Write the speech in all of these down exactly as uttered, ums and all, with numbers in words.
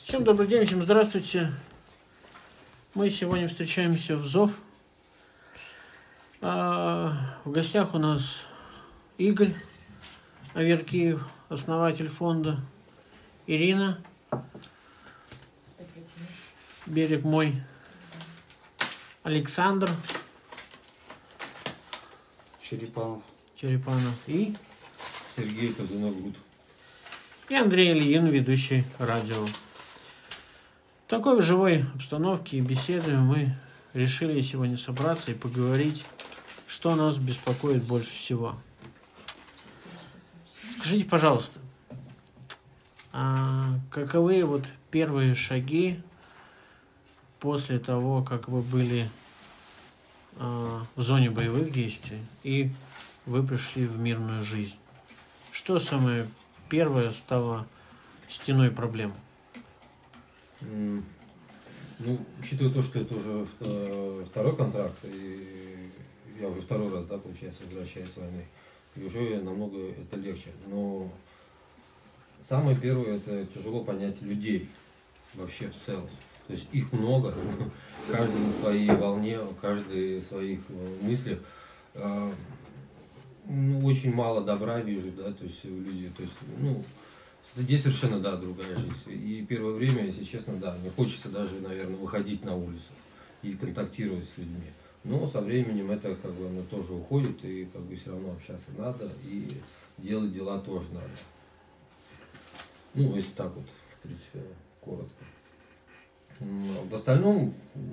Всем добрый день, всем здравствуйте. Мы сегодня встречаемся в ЗОВ. А в гостях у нас Игорь Аверкиев, основатель фонда, Ирина, берег мой, Александр Черепанов, Черепанов и Сергей Казанагут и Андрей Ильин, ведущий радио. В такой живой обстановке и беседы мы решили сегодня собраться и поговорить, что нас беспокоит больше всего. Скажите, пожалуйста, а каковы вот первые шаги после того, как вы были а, в зоне боевых действий и вы пришли в мирную жизнь? Что самое первое стало стеной проблем? Ну, учитывая то, что это уже второй контракт, и я уже второй раз, да, получается, возвращаюсь с войны, и уже намного это легче. Но самое первое, это тяжело понять людей вообще в целом. То есть их много, каждый на своей волне, каждый в своих мыслях. Ну, очень мало добра вижу, да, то есть у людей, то есть, ну, здесь совершенно, да, другая жизнь. И первое время, если честно, да, не хочется даже, наверное, выходить на улицу и контактировать с людьми. Но со временем это как бы оно тоже уходит, и как бы все равно общаться надо, и делать дела тоже надо. Ну, если так вот, в принципе, коротко. В остальном,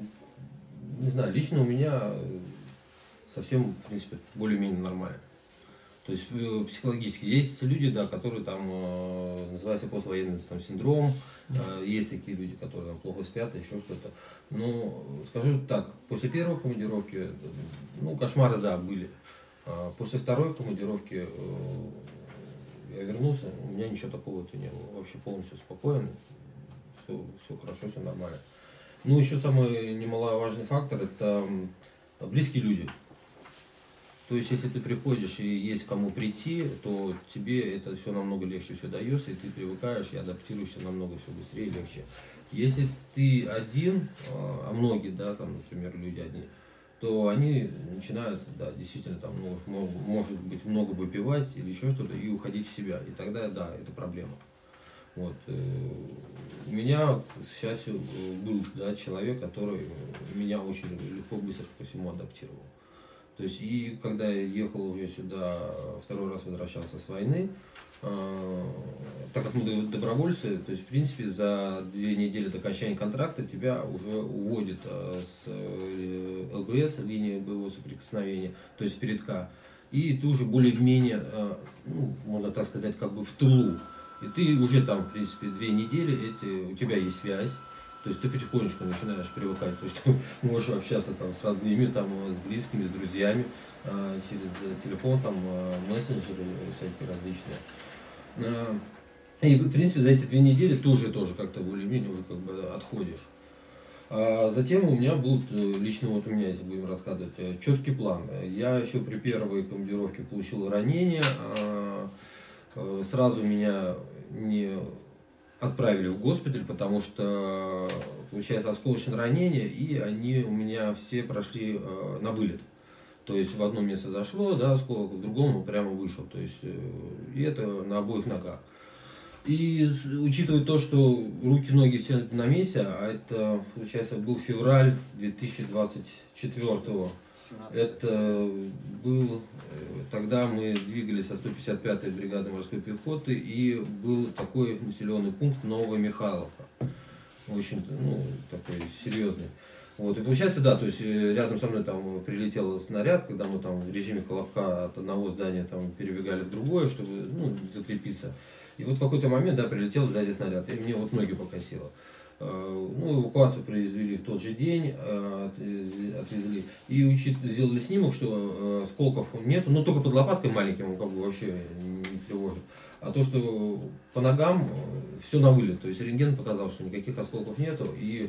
не знаю, лично у меня совсем, в принципе, более-менее нормально. То есть психологически есть люди, да, которые там э, называется поствоенный там, синдром, э, есть такие люди, которые там, плохо спят, еще что-то. Но скажу так, после первой командировки, ну, кошмары, да, были. А после второй командировки э, я вернулся, у меня ничего такого-то не было, вообще полностью спокоен, все, все хорошо, все нормально. Ну, еще самый немаловажный фактор, это близкие люди. То есть, если ты приходишь и есть кому прийти, то тебе это все намного легче все дается, и ты привыкаешь и адаптируешься намного все быстрее и легче. Если ты один, а многие, да, там, например, люди одни, то они начинают, да, действительно, там, ну, может быть, много выпивать или еще что-то и уходить в себя. И тогда, да, это проблема. Вот. У меня, к счастью, был, да, человек, который меня очень легко, быстро ко всему адаптировал. То есть, и когда я ехал уже сюда, второй раз возвращался с войны, э, так как мы добровольцы, то есть, в принципе, за две недели до окончания контракта тебя уже уводят э, с э, ЛБС, линии боевого соприкосновения, то есть передка, и ты уже более-менее, э, ну, можно так сказать, как бы в тылу. И ты уже там, в принципе, две недели, эти, у тебя есть связь. То есть ты потихонечку начинаешь привыкать, то есть ты можешь общаться там с родными, там, с близкими, с друзьями, э, через телефон, там, э, мессенджеры всякие различные. Э, и в принципе за эти две недели ты уже тоже как-то более-менее уже как бы отходишь. А затем у меня был, лично вот у меня, если будем рассказывать, четкий план. Я еще при первой командировке получил ранение, э, э, сразу меня не отправили в госпиталь, потому что, получается, осколочное ранение, и они у меня все прошли э, на вылет. То есть в одном месте зашло, да, осколок, в другом он прямо вышел. То есть, э, и это на обоих ногах. И учитывая то, что руки, ноги все на месте, а это, получается, был февраль две тысячи двадцать четвёртого. Это был, тогда мы двигались со сто пятьдесят пятой бригады морской пехоты, и был такой населенный пункт Новомихайловка. Очень, ну, такой серьезный. Вот, и получается, да, то есть рядом со мной там прилетел снаряд, когда мы там в режиме колобка от одного здания там перебегали в другое, чтобы, ну, закрепиться. И вот в какой-то момент, да, прилетел сзади снаряд, и мне вот ноги покосило. Ну, эвакуацию произвели в тот же день, отвезли. И учит, сделали снимок, что осколков нету, но только под лопаткой маленьким он как бы вообще не тревожит. А то, что по ногам все на вылет. То есть рентген показал, что никаких осколков нету. И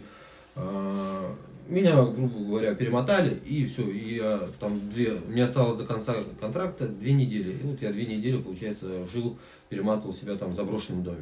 э, меня, грубо говоря, перемотали, и все. И я, там две, мне осталось до конца контракта две недели. И вот я две недели, получается, жил, перематывал себя там в заброшенном доме.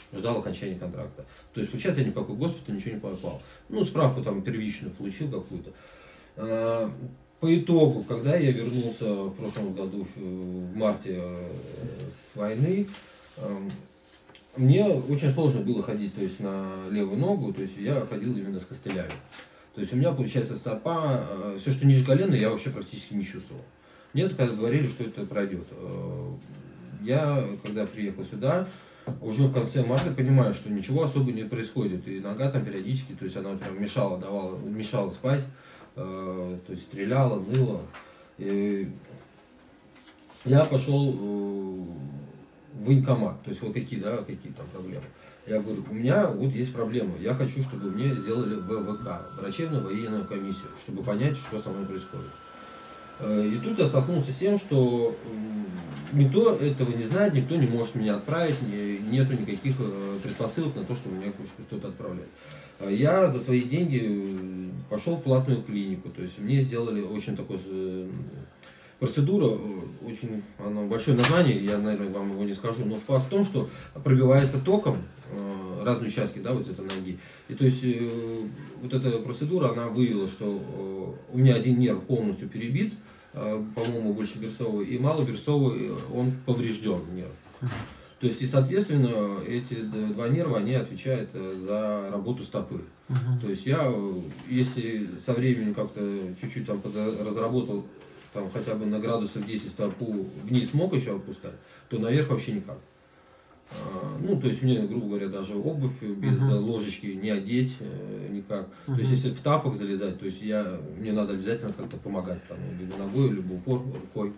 ждал окончания контракта. То есть, получается, я ни в какой госпиталь ничего не попал. Ну, справку там первичную получил какую-то. По итогу, когда я вернулся в прошлом году, в марте с войны, мне очень сложно было ходить, то есть на левую ногу, то есть я ходил именно с костылями. То есть у меня, получается, стопа, все, что ниже колена, я вообще практически не чувствовал. Мне говорили, что это пройдет. Я, когда приехал сюда, уже в конце марта понимаю, что ничего особо не происходит. И нога там периодически, то есть она прям мешала, давала, мешала спать, то есть стреляла, ныла. И я пошел в военкомат, то есть вот какие, да, какие там проблемы. Я говорю, у меня вот есть проблема, я хочу, чтобы мне сделали вэ вэ ка, врачебно-военную комиссию, чтобы понять, что со мной происходит. И тут я столкнулся с тем, что никто этого не знает, никто не может меня отправить, нету никаких предпосылок на то, чтобы меня что-то отправлять. Я за свои деньги пошел в платную клинику, то есть мне сделали очень такой процедура, очень она, большое название, я, наверное, вам его не скажу, но факт в том, что пробивается током разные участки, да, вот это ноги. И то есть вот эта процедура, она выявила, что у меня один нерв полностью перебит, по-моему, большеберцовый, и малоберцовый, он поврежден нерв. То есть, и, соответственно, эти два нерва, они отвечают за работу стопы. Uh-huh. То есть, я, если со временем как-то чуть-чуть там разработал, там хотя бы на градусов десять стопу вниз мог еще опускать, то наверх вообще никак. А, ну, то есть, мне, грубо говоря, даже обувь без uh-huh. ложечки не одеть э, никак. Uh-huh. То есть, если в тапок залезать, то есть, я, мне надо обязательно как-то помогать, там, либо ногой, либо упор, рукой.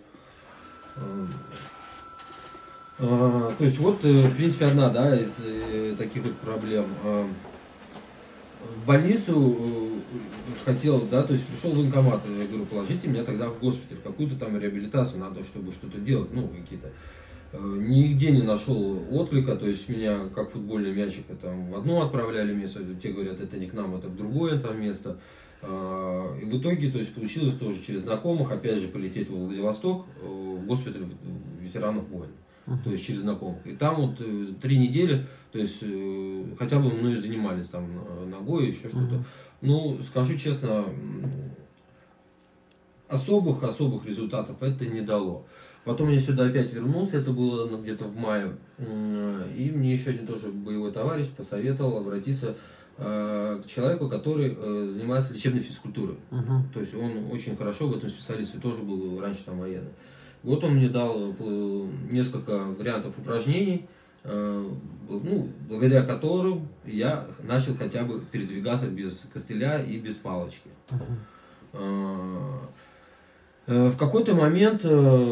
Uh, то есть вот, в принципе, одна, да, из э, таких вот проблем. Uh, в больницу uh, хотел, да, то есть пришел в военкомат, я говорю, положите меня тогда в госпиталь, какую-то там реабилитацию надо, чтобы что-то делать, ну, какие-то. Uh, нигде не нашел отклика, то есть меня, как футбольный мячик, там в одно отправляли место, те говорят, это не к нам, это в другое там место. Uh, и в итоге, то есть, получилось тоже через знакомых, опять же, полететь в Владивосток, uh, в госпиталь ветеранов войн. Uh-huh. То есть через знакомых. И там вот э, три недели, то есть э, хотя бы мной занимались там ногой, еще что-то. Uh-huh. Ну, скажу честно, особых особых результатов это не дало. Потом я сюда опять вернулся, это было ну, где-то в мае, и мне еще один тоже боевой товарищ посоветовал обратиться э, к человеку, который э, занимается лечебной физкультурой. Uh-huh. То есть он очень хорошо в этом специалист, и тоже был раньше там военный. Вот он мне дал несколько вариантов упражнений, ну, благодаря которым я начал хотя бы передвигаться без костыля и без палочки. Uh-huh. В какой-то момент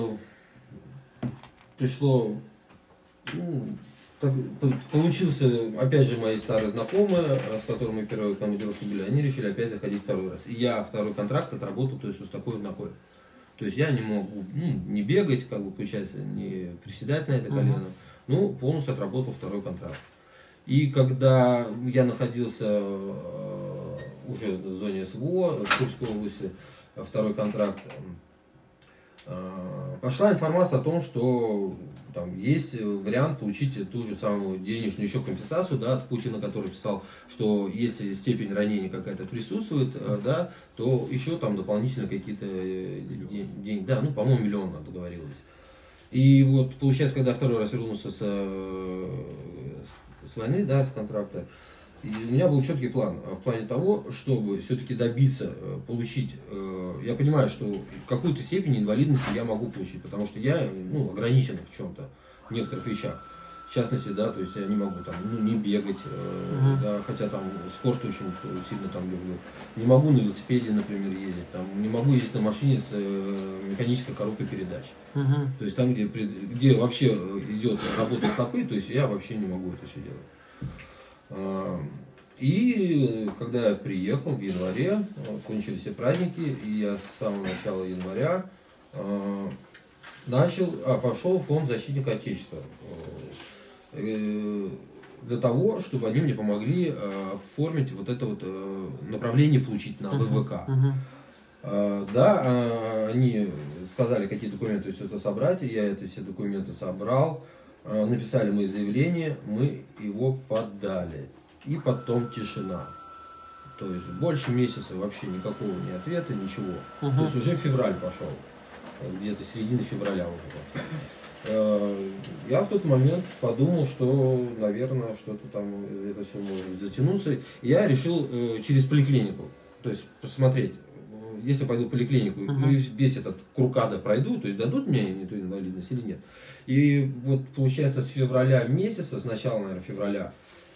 пришло, ну, так, получился, опять же, мои старые знакомые, с которыми мы первые командировки были, они решили опять заходить второй раз. И я второй контракт отработал, то есть вот с такой ногой. То есть я не могу, ну, не бегать, как бы, получается, не приседать на это колено. Uh-huh. Ну, полностью отработал второй контракт. И когда я находился э, уже в зоне эс вэ о в Курской области, второй контракт, э, пошла информация о том, что там есть вариант получить ту же самую денежную еще компенсацию, да, от Путина, который писал, что если степень ранения какая-то присутствует, да, то еще там дополнительно какие-то деньги, да, ну, по-моему, миллион надо договорилось. И вот, получается, когда второй раз вернулся с, с войны, да, с контракта, и у меня был четкий план в плане того, чтобы все-таки добиться, получить, я понимаю, что какую-то степень инвалидности я могу получить, потому что я, ну, ограничен в чем-то, в некоторых вещах. В частности, да, то есть я не могу там, ну, не бегать, uh-huh. да, хотя там спорт очень сильно там люблю. Не могу на велосипеде, например, ездить, там, не могу ездить на машине с механической коробкой передач. Uh-huh. То есть там, где, где вообще идет работа стопы, то есть я вообще не могу это все делать. И когда я приехал в январе, кончились все праздники, и я с самого начала января начал, а, пошел в фонд защитника Отечества для того, чтобы они мне помогли оформить вот это вот направление получить на вэ вэ ка. Uh-huh. Uh-huh. Да, они сказали, какие документы все это собрать, я это все документы собрал. Написали мы заявление, мы его подали. И потом тишина. То есть больше месяца вообще никакого ни ответа, ничего. Uh-huh. То есть уже февраль пошел. Где-то середина февраля уже. Я в тот момент подумал, что, наверное, что-то там это все может затянуться. И я решил через поликлинику, то есть посмотреть, если пойду в поликлинику uh-huh. и весь этот куркада пройду, то есть дадут мне не ту инвалидность или нет. И вот получается с февраля месяца, с начала, наверное, февраля,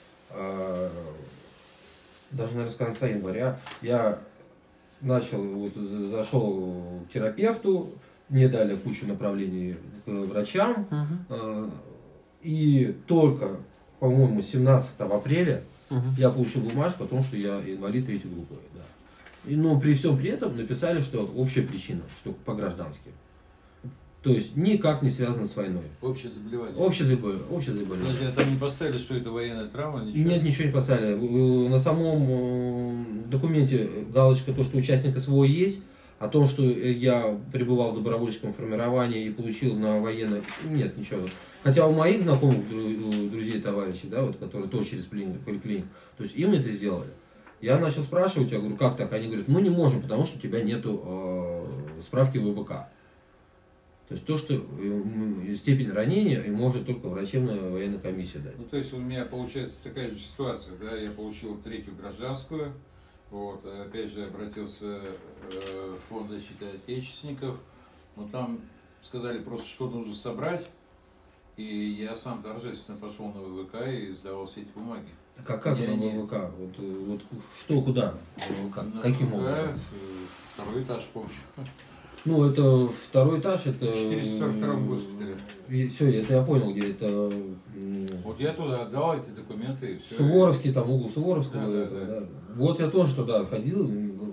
даже, наверное, с конца января, я начал, вот, зашел к терапевту, мне дали кучу направлений к врачам, uh-huh. и только, по-моему, семнадцатого апреля uh-huh. я получил бумажку о том, что я инвалид третьей группы. Да. И, но при всем при этом написали, что общая причина, что по-граждански. То есть никак не связано с войной. Общее заболевание. Общее заболевание. Общее заболевание. Подожди, а там не поставили, что это военная травма? Ничего? Нет, ничего не поставили. На самом документе галочка, то, что участник СВО есть, о том, что я пребывал в добровольческом формировании и получил на военное, нет, ничего. Хотя у моих знакомых, друзей, товарищей, да, вот, которые тоже через поликлинику, то есть им это сделали. Я начал спрашивать, я говорю, как так? Они говорят, мы не можем, потому что у тебя нету э, справки в ВВК. То есть то, что степень ранения может только врачебная военная комиссия дать. Ну, то есть у меня получается такая же ситуация, да, я получил третью гражданскую, вот, опять же обратился в фонд защиты отечественников, но там сказали просто, что нужно собрать, и я сам торжественно пошел на ВВК и сдавал все эти бумаги. Так а как я на ВВК? Вот, вот что, куда? ВВК? На Каким ВВК, образом? Второй этаж, помню. Ну, это второй этаж, это... В четыреста сорок втором госпитале. И все, это я понял, где это... Вот я туда отдал эти документы и все. Суворовский, там угол Суворовского. Да, это, да, да. Да. Вот я тоже туда ходил.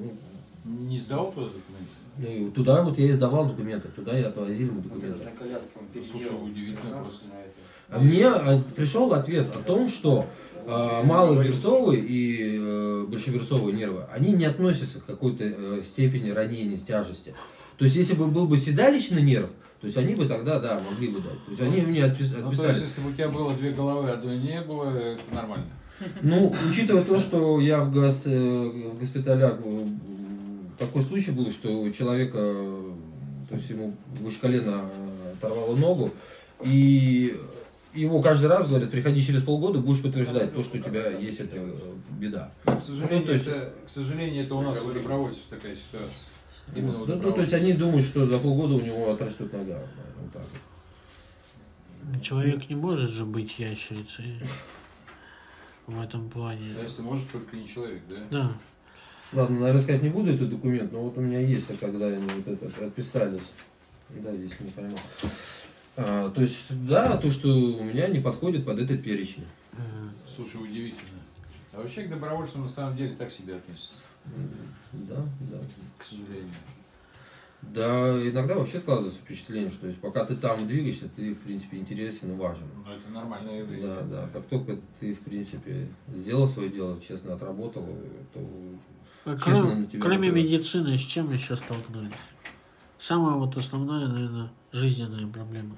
Не сдал туда документы? И туда вот я и сдавал документы, туда я отвозил ему документы. На коляске он переделал. Слушай, удивительно просто. А мне пришел ответ о том, что э, маловерсовые и э, большеверсовые нервы, они не относятся к какой-то э, степени ранения, тяжести. То есть, если бы был бы седалищный нерв, то есть они бы тогда, да, могли бы дать. То есть они мне отписали. Ну, то есть, если бы у тебя было две головы, а одной не было, это нормально. Ну, учитывая то, что я в, гос, в госпиталях, такой случай был, что у человека, то есть ему выше колена оторвало ногу, и его каждый раз говорят, приходи через полгода, будешь подтверждать то, что у тебя есть эта беда. Но, к сожалению, ну, то есть, это, к сожалению, это у нас у добровольцев такая ситуация. Именно вот, ну, ну, то есть они думают, что за полгода у него отрастет нога. Вот так вот. Человек не может же быть ящерицей в этом плане. Да, если может, только не человек, да? Да. Ладно, наверное, сказать не буду этот документ, но вот у меня есть, когда они вот это отписались. Да, здесь не пойму. А, то есть, да, то, что у меня не подходит под этот перечень. Слушай, удивительно. А вообще к добровольцам на самом деле так себя относятся. Да, да. К сожалению. Да, иногда вообще складывается впечатление, что есть, пока ты там двигаешься, ты, в принципе, интересен и важен. Ну, это нормальное явление. Да, да. Как только ты, в принципе, сделал свое дело, честно отработал, то А честно кроме, на тебя кроме опираться. медицины, с чем еще столкнулись? Самая вот основная, наверное, жизненная проблема.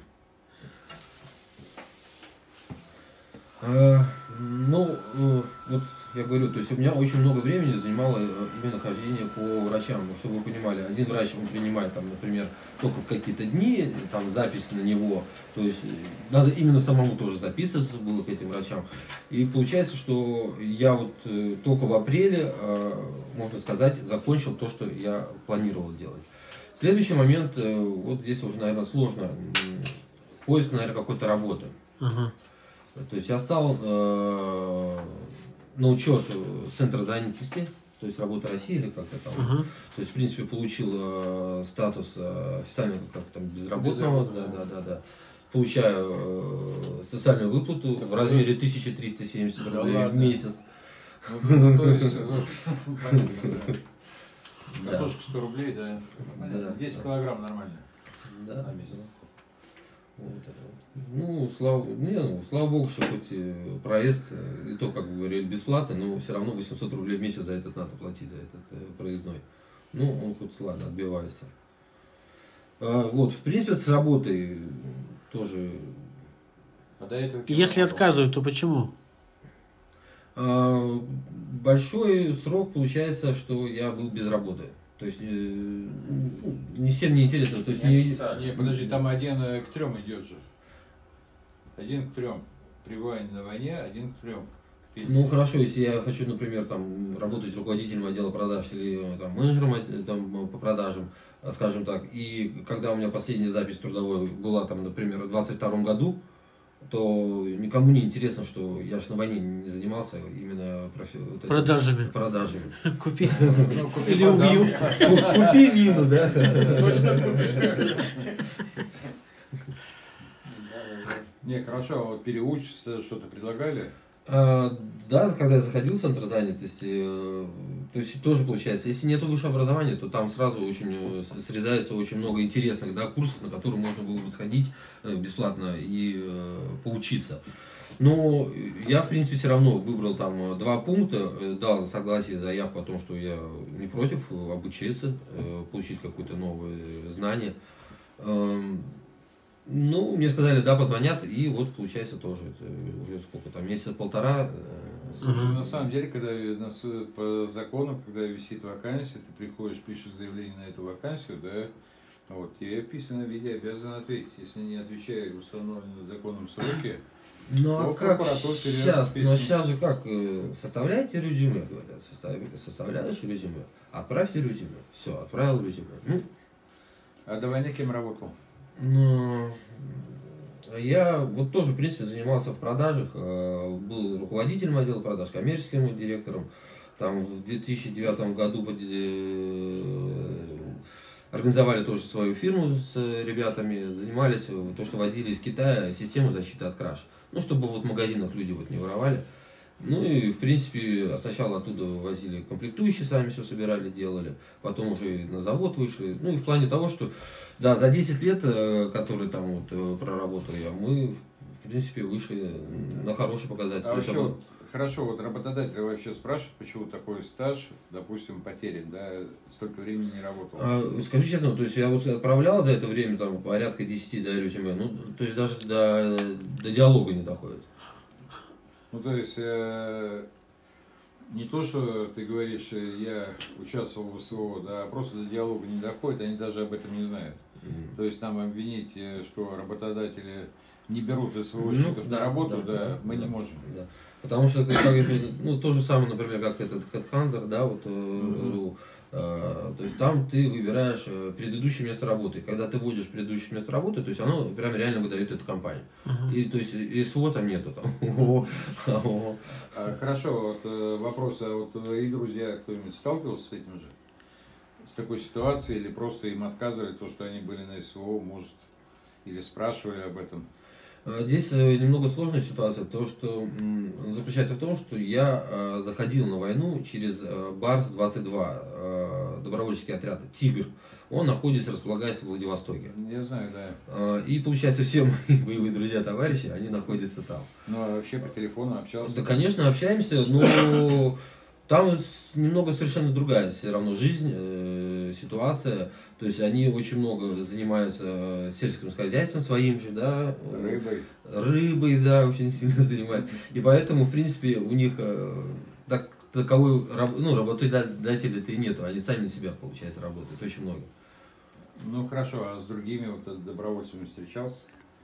А, ну, вот я говорю, то есть у меня очень много времени занимало именно хождение по врачам. Ну, чтобы вы понимали, один врач он принимает, там, например, только в какие-то дни, там, запись на него. То есть надо именно самому тоже записываться было к этим врачам. И получается, что я вот только в апреле, можно сказать, закончил то, что я планировал делать. Следующий момент, вот здесь уже, наверное, сложно. Поиск, наверное, какой-то работы. Ага. То есть я стал э, на учет Центра занятости, то есть Работа России или как-то там. Uh-huh. То есть, в принципе, получил э, статус э, официального как там, безработного, да, да, да, да. Получаю э, социальную выплату в размере тысяча триста семьдесят рублей в месяц. Ну, то есть, картошка сто рублей, да. десять килограмм нормально. Да, на месяц. Вот. Ну, слава, не, ну, слава богу, что хоть проезд, и то, как бы говорили, бесплатно, но все равно восемьсот рублей в месяц за этот надо платить, за этот э, проездной. Ну, он хоть, ладно, отбивается. А, вот, в принципе, с работой тоже А до этого кем Если работал? отказывают, то почему? А, большой срок получается, что я был без работы. То есть э, ну, не всем не интересно. То есть не, Не, подожди, там один э, к трем идет же. Один к трем. Пребывание на войне, один к трем. Ну хорошо, если я хочу, например, там, работать руководителем отдела продаж или там, менеджером там, по продажам, скажем так, и когда у меня последняя запись трудовой была, там, например, в двадцать втором году, то никому не интересно, что я же на войне не занимался именно профи... вот этим, Продажами. продажами. Купи. Ну, купи, Или продам. убью. Купи вину, да? Точно купишь. Не, хорошо, а вот переучиться что-то предлагали? А, да, когда я заходил в центр занятости, э, то есть тоже получается, если нет высшего образования, то там сразу очень э, срезается очень много интересных, да, курсов, на которые можно было бы сходить э, бесплатно и э, поучиться. Но я, в принципе, все равно выбрал там два пункта, э, дал согласие, заявку о том, что я не против обучиться, э, получить какое-то новое знание. Эм, Ну, мне сказали, да, позвонят, и вот получается тоже, это уже сколько там, месяца полтора. Слушай, Мгм. на самом деле, когда нас по закону, когда висит вакансия, ты приходишь, пишешь заявление на эту вакансию, да, вот, тебе в письменном виде обязан ответить. Если не отвечаешь в установленные законом сроки, Ну, а то как прокуратура передаст сейчас? письмо. Ну, сейчас же как, э, составляете резюме, говорят, состави- составляешь резюме, отправьте резюме, все, отправил резюме. Ну, а до войны кем работал? Ну, я вот тоже, в принципе, занимался в продажах, э, был руководителем отдела продаж, коммерческим директором. Там в две тысячи девятом году под- э, организовали тоже свою фирму с ребятами, занимались, э, то, что водили из Китая систему защиты от краж. Ну, чтобы вот в магазинах люди вот не воровали. Ну и, в принципе, сначала оттуда возили комплектующие, сами все собирали, делали. Потом уже на завод вышли. Ну и в плане того, что, да, за десять лет, э, которые там вот э, проработал я, мы, в принципе, вышли на хороший показатель. А То есть, вообще, обо- вот, хорошо, вот работодатель вообще спрашивает, почему такой стаж, допустим, потерян, да, столько времени не работал. А, скажу честно, то есть я вот отправлял за это время там порядка десяти, да, резюме, ну, то есть даже до, до диалога не доходит. Ну, то есть, э, не то, что ты говоришь, э, я участвовал в СВО, да, а просто до диалога не доходит, они даже об этом не знают. Мгм. То есть, нам обвинить, э, что работодатели не берут СВОшников Ну, на да, работу, да, да, да, мы да, не можем. да. Потому что, как, как это, ну, то же самое, например, как этот Headhunter, да, вот, э, Мгм. ру, э, то есть там ты выбираешь э, предыдущее место работы. Когда ты вводишь предыдущее место работы, то есть оно прям реально выдает эту компанию. Ага. И то есть и СВО там нету. Там. О, о. А, хорошо, вот э, вопрос, а вот твои друзья, кто-нибудь сталкивался с этим же? С такой ситуацией, или просто им отказывали то, что они были на СВО, может, или спрашивали об этом? Э, Здесь э, немного сложная ситуация, то что м, заключается в том, что я э, заходил на войну через э, Барс двадцать два, э, добровольческий отряд «Тигр». Он находится, располагается в Владивостоке. Я знаю, да. Э, И получается, все мои боевые друзья, товарищи, они находятся там. Ну, а вообще по телефону общался? Да, конечно, общаемся, но там с- немного совершенно другая все равно жизнь, э, ситуация. То есть они очень много занимаются э, сельским хозяйством своим же, да. э, Рыбой. Рыбой, да, очень сильно занимаются. И поэтому, в принципе, у них э, так, таковой раб- ну, работодателя-то и нету. Они сами на себя, получается, работают. Очень много. Ну, хорошо, а с другими вот добровольцами встречался?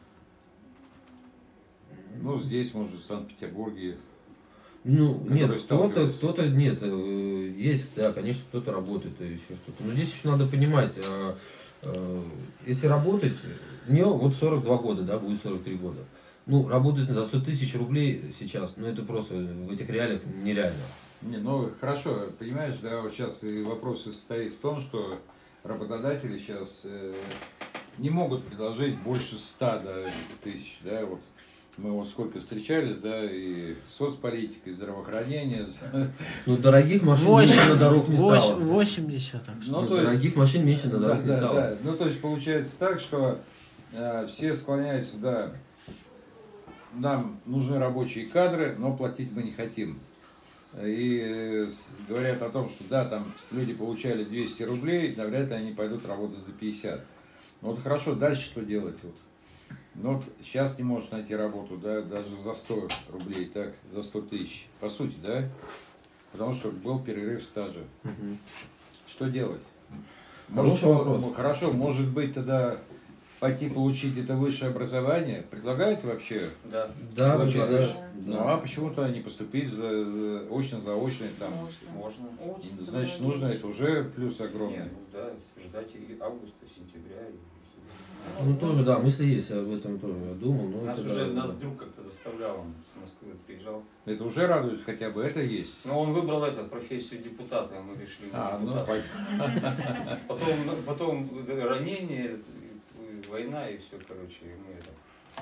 Ну, здесь, может, в Санкт-Петербурге. Ну, Которые нет, кто-то, сталкивались. кто-то, нет, э, есть, да, конечно, кто-то работает, и еще что-то. Но здесь еще надо понимать, э, э, если работать, мне вот сорок два года, да, будет сорок три года. Ну, работать за сто тысяч рублей сейчас, ну, это просто в этих реалиях нереально. Не, ну, хорошо, понимаешь, да, вот сейчас и вопрос состоит в том, что работодатели сейчас э, не могут предложить больше ста да, тысяч, да, вот. Мы вот сколько встречались, да, и соцполитика, и здравоохранение. Ну, дорогих машин меньше на дорог не Восемь- стало. восемьдесят, так Ну, сказать. то есть- Дорогих машин меньше на Да, дорог не да, стало. да. Ну, то есть получается так, что э, все склоняются, да, нам нужны рабочие кадры, но платить мы не хотим. И э, с- говорят о том, что да, там люди получали двести рублей, навряд ли они пойдут работать за пятьдесят. Ну, вот хорошо, дальше что делать? Вот? Ну вот сейчас не можешь найти работу, да, даже за сто рублей, так, за сто тысяч. По сути, да? Потому что был перерыв стажа. Мгм. Что делать? Хороший Может, вопрос. ну, хорошо, может быть, тогда пойти получить это высшее образование? Предлагают вообще? Да. Да, Очень предлагаю. хорошо. Ну а почему-то не поступить за, за очно-заочно там? Можно. Учатся Значит, многие. нужно, это уже плюс огромный. Нет, ну да, ждать и августа, сентября. И, если- Ну тоже, да, мысли есть, я об этом тоже думал. Но Нас это, уже, да, нас да. друг как-то заставлял, он с Москвы приезжал. Это уже радует, хотя бы это есть. Но он выбрал это, профессию депутата, а мы решили на А, ну, депутата. пой- Потом, ну, потом ранение, и война и все, короче, и мы это...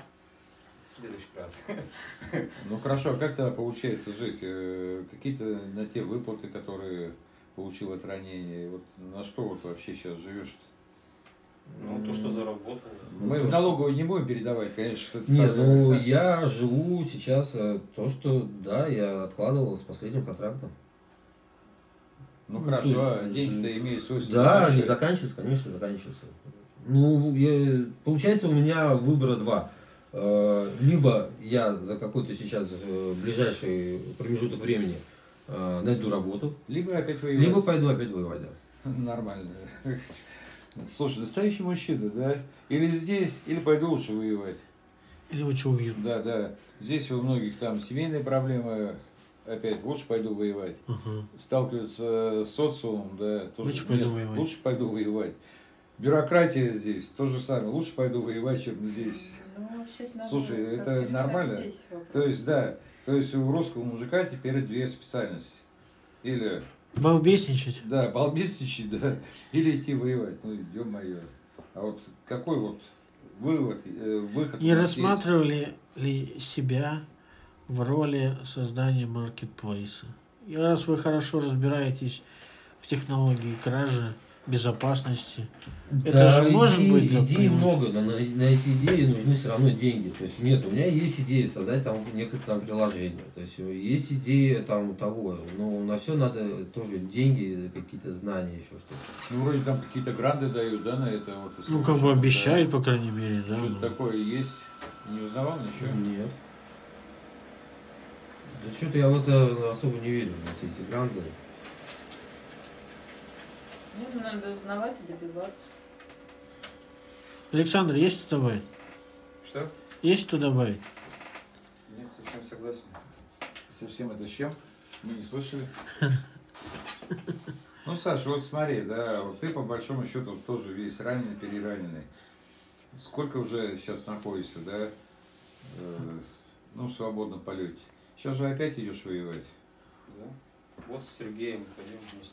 В следующий раз. ну хорошо, а как тогда получается жить? Э, Какие-то на те выплаты, которые получил от ранения, вот на что вот вообще сейчас живешь? Ну, то, что заработал. Ну, Мы то, в что- налоговую не будем передавать, конечно. что это Нет, так, ну да. я живу сейчас э, то, что, да, я откладывал с последним контрактом. Ну ну, хорошо, то а есть, деньги-то имеют свойство. Да, они завершать. заканчиваются, конечно, заканчиваются. Ну, я- получается, у меня выбора два. Э, Либо я за какой-то сейчас э, ближайший промежуток времени э, найду работу, Либо опять воевать. либо пойду опять воевать, да. Нормально. Слушай, настоящий мужчина, да? Или здесь, или пойду лучше воевать. Или лучше убью. Да, да. Здесь у многих там семейные проблемы. Опять, лучше пойду воевать. Ага. Сталкиваются с социумом, да. Тоже, Лучше пойду нет, воевать. Лучше пойду воевать. Бюрократия здесь то же самое. Лучше пойду воевать, чем здесь. Ну, вообще-то надо Слушай, это как-то решать нормально? здесь вопрос. То есть, да. То есть у русского мужика теперь две специальности. Или, Балбесничать. да, балбесничать, да. Или идти воевать. Ну, ё-моё. А вот какой вот вывод, э, выход Не у нас есть? рассматривали ли себя в роли создания маркетплейса? И раз вы хорошо разбираетесь в технологии кражи, безопасности, это же может идей, быть как идей преимущество. много, но на, на эти идеи нужны все равно деньги. То есть нет, у меня есть идея создать там некое там приложение. То есть есть идея там того, но на все надо тоже деньги, какие-то знания, еще что-то. Ну, вроде там какие-то гранды дают, да, на это? Вот, если Ну, как бы что-то, обещают, по крайней мере, да. да. Что-то ну. такое есть. Не узнавал ничего? Нет. Да что-то я в это особо не верю, на все эти гранды. Ну, надо узнавать и добиваться. Александр, есть что добавить? Что? Есть что добавить? Нет, совсем согласен. Совсем это с чем? Мы не слышали. Ну, Саша, вот смотри, да, вот ты по большому счету тоже весь раненый, перераненный. Сколько уже сейчас находишься, да, э, ну, в свободном полете? Сейчас же опять идешь воевать. Да. Вот с Сергеем пойдем вместе.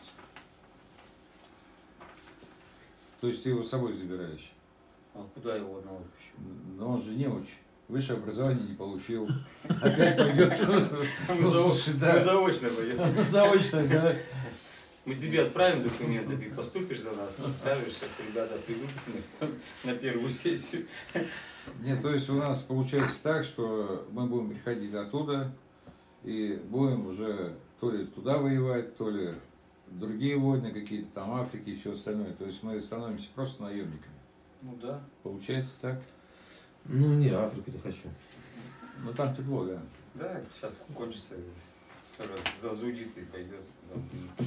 То есть ты его с собой забираешь. А куда его одного отпущу? Но он же не очень. Высшее образование не получил. Опять пойдет. Мы Ну, зао- слушай, да. мы заочно пойдем. Заочно, да. Мы тебе отправим документы, ты поступишь за нас, ставишь, сейчас ребята придут на, на первую сессию. Нет, то есть у нас получается так, что мы будем приходить оттуда и будем уже то ли туда воевать, то ли другие войны, какие-то там Африки и все остальное. То есть мы становимся просто наемниками. Ну да. Получается так. Ну, не, Африку не хочу. Ну там тепло, да. Да, сейчас кончится, скоро зазудит и пойдет. Да.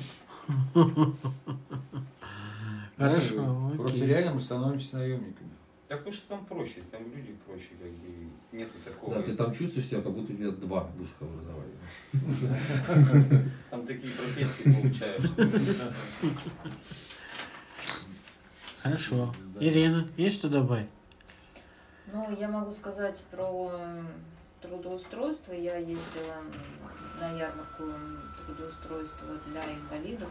Хорошо, Ну, окей. просто реально мы становимся наемниками. Так потому что там проще, там люди проще, как бы нету такого. Да, ты там чувствуешь себя, как будто у тебя два высших образования. Там такие профессии получаешь. что- Хорошо. Да. Ирина, есть что добавить? Ну, я могу сказать про м, трудоустройство. Я ездила на ярмарку трудоустройства для инвалидов.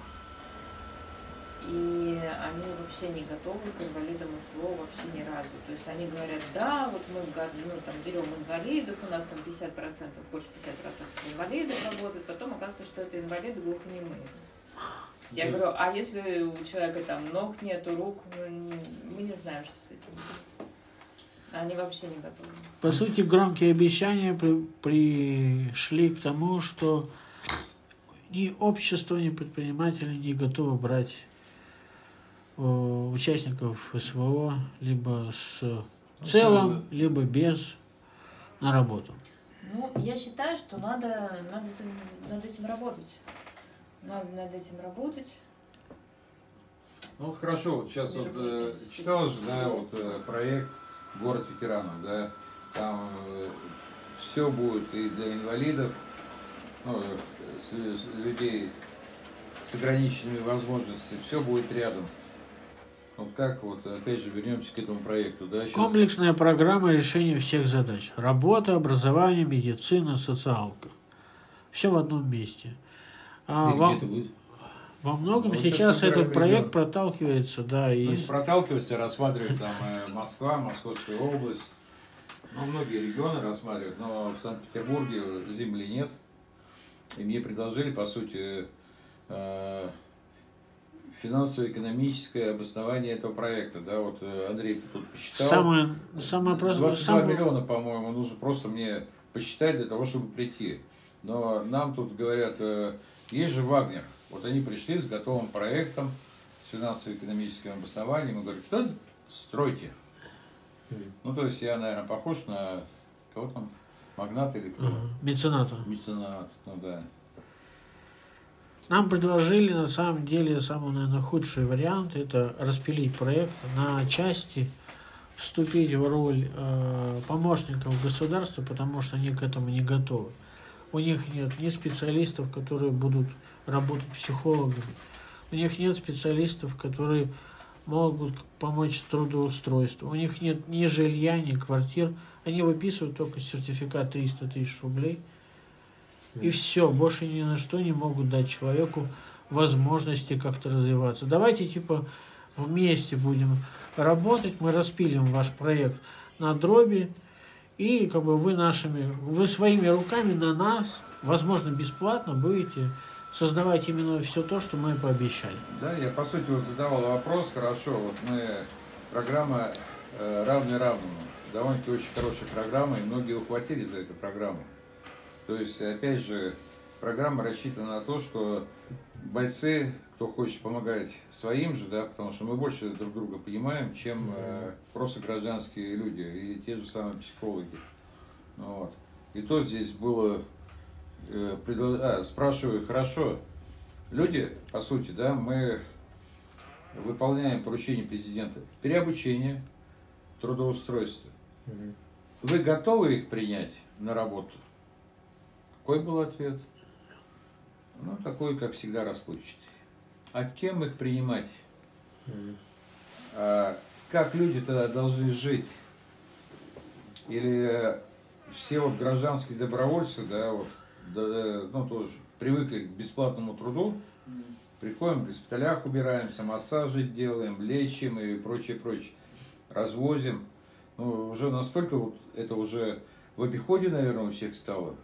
И они вообще не готовы к инвалидам СВО вообще ни разу. То есть они говорят, да, вот мы ну, там, берем инвалидов, у нас там пятьдесят процентов, больше пятьдесят процентов инвалидов работают, потом оказывается, что это инвалиды глухонемые. Я говорю, а если у человека там ног нету, рук, ну, мы не знаем, что с этим делать. Они вообще не готовы. По сути, громкие обещания при- пришли к тому, что ни общество, ни предприниматели не готовы брать э, участников СВО, либо с в целом, либо без на работу. Ну, я считаю, что надо, надо над этим работать. Надо над этим работать. Ну вот хорошо, вот сейчас вот э, читал же, да, вот э, проект «Город ветеранов», да, там э, все будет и для инвалидов, ну, с, с людей с ограниченными возможностями, все будет рядом. Вот как вот, опять же, вернемся к этому проекту, да, сейчас... Комплексная программа решения всех задач. Работа, образование, медицина, социалка. Все в одном месте. А И во, где это будет? во многом Ну, сейчас сейчас этот выбираем проект регион. проталкивается, да, Ну, и не проталкивается, рассматривает там э, Москва, Московская область. Ну, многие регионы рассматривают, но в Санкт-Петербурге земли нет. И мне предложили, по сути, э, финансово-экономическое обоснование этого проекта. Да, вот э, Андрей тут посчитал. самое, самое простое. двадцать два самое- миллиона, по-моему, нужно просто мне посчитать для того, чтобы прийти. Но нам тут говорят, э, есть же Вагнер. Вот они пришли с готовым проектом, с финансово-экономическим обоснованием и говорят, да, стройте. Ну, то есть я, наверное, похож на кого там, магнат или кто? Ага, мецената. Меценат, ну да. Нам предложили, на самом деле, самый, наверное, худший вариант – это распилить проект на части, вступить в роль э, помощников государства, потому что они к этому не готовы. У них нет ни специалистов, которые будут работать психологами, у них нет специалистов, которые могут помочь с трудоустройством, у них нет ни жилья, ни квартир, они выписывают только сертификат триста тысяч рублей, и все, больше ни на что не могут дать человеку возможности как-то развиваться. Давайте типа вместе будем работать, мы распилим ваш проект на дроби, и как бы вы нашими, вы своими руками на нас, возможно, бесплатно будете создавать именно все то, что мы пообещали. Да, я по сути вот задавал вопрос, хорошо, вот мы, программа э, «Равный равному», довольно-таки очень хорошая программа, и многие ухватили за эту программу. То есть, опять же, программа рассчитана на то, что бойцы, кто хочет помогать своим же, да, потому что мы больше друг друга понимаем, чем э, просто гражданские люди или те же самые психологи. Вот. И то здесь было, э, предло... а, спрашиваю, хорошо, люди, по сути, да, мы выполняем поручение президента, переобучение, трудоустройство. Вы готовы их принять на работу? Какой был ответ? Ну, такой, как всегда, расплывчатый. А кем их принимать? А как люди тогда должны жить? Или все вот гражданские добровольцы, да, вот, да, ну, тоже привыкли к бесплатному труду, приходим в госпиталях, убираемся, массажи делаем, лечим и прочее, прочее, развозим. Ну, уже настолько вот это уже в обиходе, наверное, у всех стало,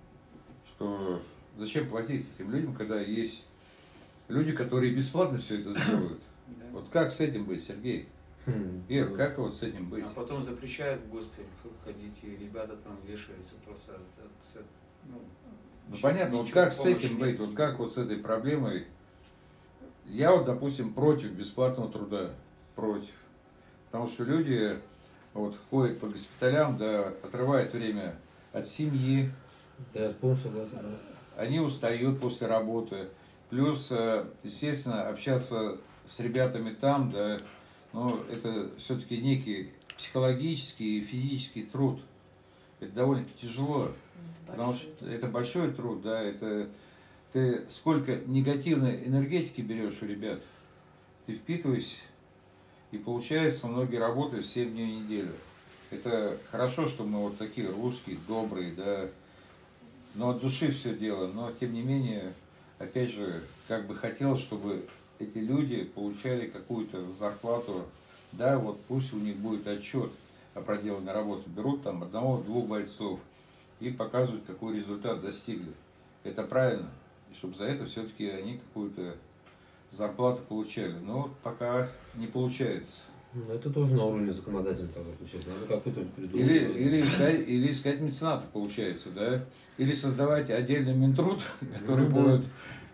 что зачем платить этим людям, когда есть люди, которые бесплатно все это сделают. Вот как с этим быть, Сергей? Ир, как вот с этим быть? А потом запрещают в госпиталь ходить, и ребята там вешаются просто от, от, от, ну, Ну понятно, вот как с этим быть, вот как вот с этой проблемой? Я вот, допустим, против бесплатного труда, против. Потому что люди вот ходят по госпиталям, да, отрывают время от семьи. Да, я полностью согласен. Да. Они устают после работы. Плюс, естественно, общаться с ребятами там, да, ну, это все-таки некий психологический и физический труд. Это довольно-таки тяжело. Это Потому большой. что это большой труд, да, это ты сколько негативной энергетики берешь у ребят, ты впитываешься, и получается, многие работают семь дней в неделю. Это хорошо, что мы вот такие русские, добрые, да, но от души все делаем, но тем не менее, опять же, как бы хотелось, чтобы эти люди получали какую-то зарплату, да, вот пусть у них будет отчет о проделанной работе, берут там одного-двух бойцов и показывают, какой результат достигли. Это правильно, и чтобы за это все-таки они какую-то зарплату получали, но пока не получается. Ну, это тоже на уровне законодательного тогда получается. Надо какой-то придумать. Или, или, искать, или искать мецената, получается, да? Или создавать отдельный Минтруд, который Ну, да. будет...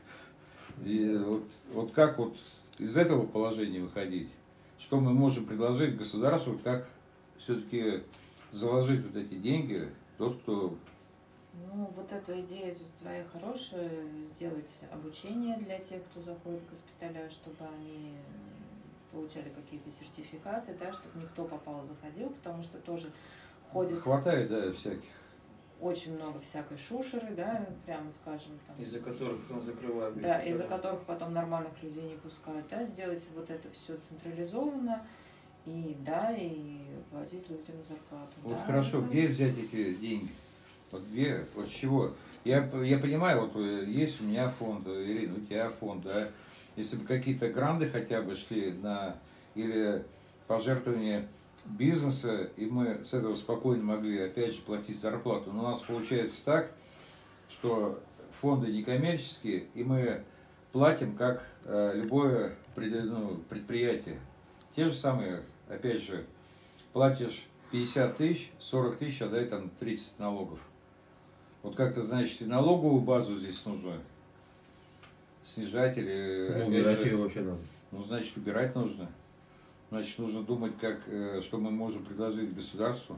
И вот, вот как вот из этого положения выходить? Что мы можем предложить государству, как все-таки заложить вот эти деньги тот, кто... Ну, вот эта идея твоя хорошая, сделать обучение для тех, кто заходит в госпиталя, чтобы они получали какие-то сертификаты, да, чтобы никто попал, заходил, потому что тоже ходит... Хватает, да, всяких. Очень много всякой шушеры, да, прямо скажем. Там, из-за которых потом закрывают. Да, из-за которых потом нормальных людей не пускают, да, сделать вот это все централизованно, и, да, и платить людям зарплату. Вот да, хорошо, ну, где взять эти деньги? Вот где, вот с чего? Я, я понимаю, вот есть у меня фонд, Ирина, у тебя фонд, да, если бы какие-то гранты хотя бы шли на, или пожертвования бизнеса, и мы с этого спокойно могли, опять же, платить зарплату. Но у нас получается так, что фонды некоммерческие, и мы платим как э, любое ну, предприятие. Те же самые, опять же, платишь пятьдесят тысяч, сорок тысяч, а дай там тридцать налогов. Вот как-то, значит, и налоговую базу здесь нужно снижать или... Ну, убирать ее вообще надо. Ну, значит, убирать нужно. Значит, нужно думать, как, что мы можем предложить государству.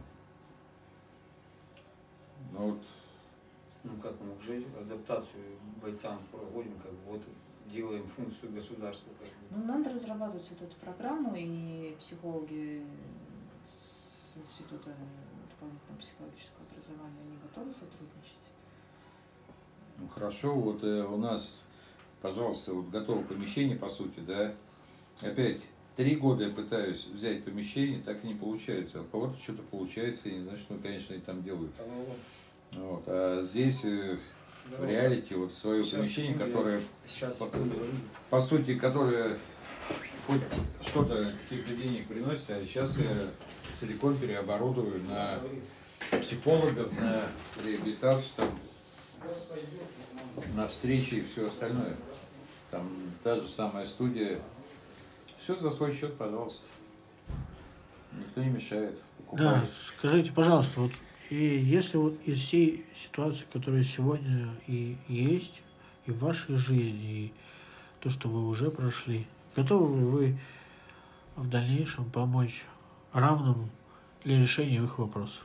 Ну, вот. Ну, как мы уже адаптацию бойцам проводим, как бы вот делаем функцию государства. Как бы. Ну, надо разрабатывать вот эту программу, и психологи с Института дополнительного психологического образования, они готовы сотрудничать? Ну, хорошо, вот э, у нас, пожалуйста, вот готово помещение, по сути, да. Опять, три года я пытаюсь взять помещение, так и не получается. А у кого-то что-то получается, я не знаю, что, конечно, они там делают. Вот. А здесь э, в реалити вот свое сейчас помещение, которое, сейчас по, по сути, которое хоть что-то каких-то денег приносит, а сейчас я целиком переоборудую на психологов, на реабилитацию, там, на встречи и все остальное. Там та же самая студия. Все за свой счет, пожалуйста. Никто не мешает. Покупать. Да, скажите, пожалуйста, вот и если вот из всей ситуации, которая сегодня и есть, и в вашей жизни, и то, что вы уже прошли, готовы ли вы в дальнейшем помочь равным для решения их вопросов?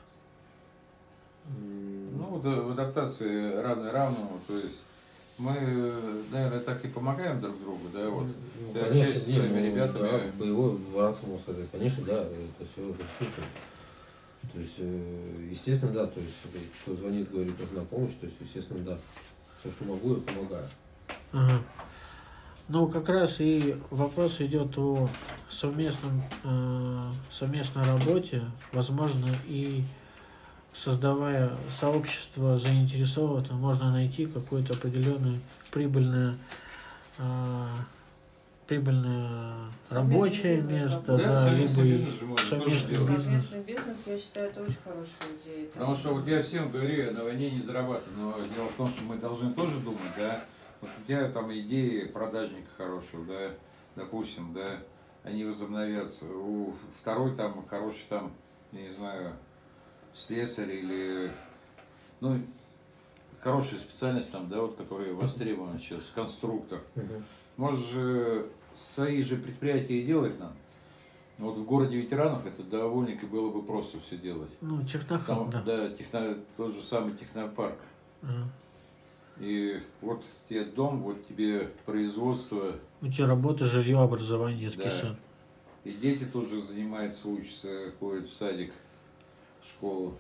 Ну, в адаптации равный равному, то есть мы, наверное, так и помогаем друг другу, да, вот. Ну, Да, конечно, часть не, своими ну, ребятами. Да, боевой братство, можно сказать, конечно, да, это все это чувствует. То есть, естественно, да, то есть, кто звонит, говорит, нужна помощь, то есть, естественно, да, все, что могу, я помогаю. Ага. Ну, как раз и вопрос идет о совместном, э, совместной работе, возможно, и создавая сообщество заинтересованных, можно найти какое-то определенное прибыльное, э, прибыльное рабочее бизнес, место, да, да, либо и совместный совместный бизнес. Совместный бизнес, я считаю, это очень хорошая идея. Потому что вот я всем говорю, я на войне не зарабатываю, но дело в том, что мы должны тоже думать, да, вот у тебя там идеи продажника хорошего, да, допустим, да, они возобновятся, у второй там хороший там, я не знаю, слесарь или, ну, хорошая специальность там, да, вот, которая востребована сейчас, конструктор. Угу. Можешь же свои же предприятия и делать нам. Вот в городе ветеранов это довольно-таки было бы просто все делать. Ну, технохаб, Там, да. да, техно, тот же самый технопарк. Ага. И вот тебе дом, вот тебе производство. У тебя работа, жилье, образование, детский Да. сад. И дети тоже занимаются, учатся, ходят в садик, в школу.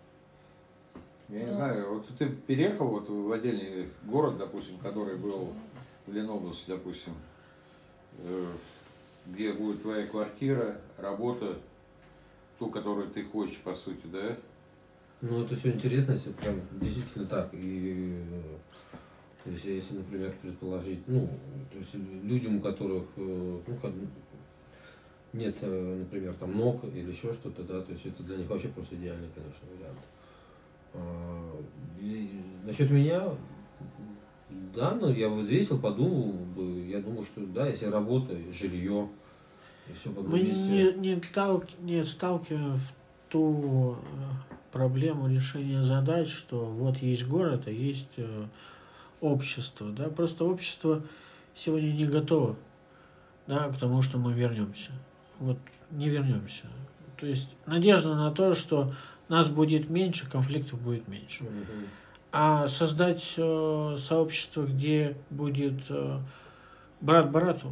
Я не знаю, вот ты переехал вот в отдельный город, допустим, который был в Ленобласти, допустим, где будет твоя квартира, работа, ту, которую ты хочешь, по сути, да? Ну, это все интересно, если прям действительно так. И то есть, если, например, предположить, ну, то есть людям, у которых, ну, как, нет, например, там ног или еще что-то, да, то есть это для них вообще просто идеальный, конечно, вариант. А, и насчет меня, да, ну, я взвесил, подумал, я думаю, что да, если работа, жилье, и все в одном Мы месте. не, не, тал, не сталкиваем в ту проблему решения задач, что вот есть город, а есть э, общество, да, просто общество сегодня не готово, да, к тому, что мы вернемся. Вот не вернемся. То есть надежда на то, что нас будет меньше, конфликтов будет меньше. Мгм. А создать э, сообщество, где будет э, брат брату,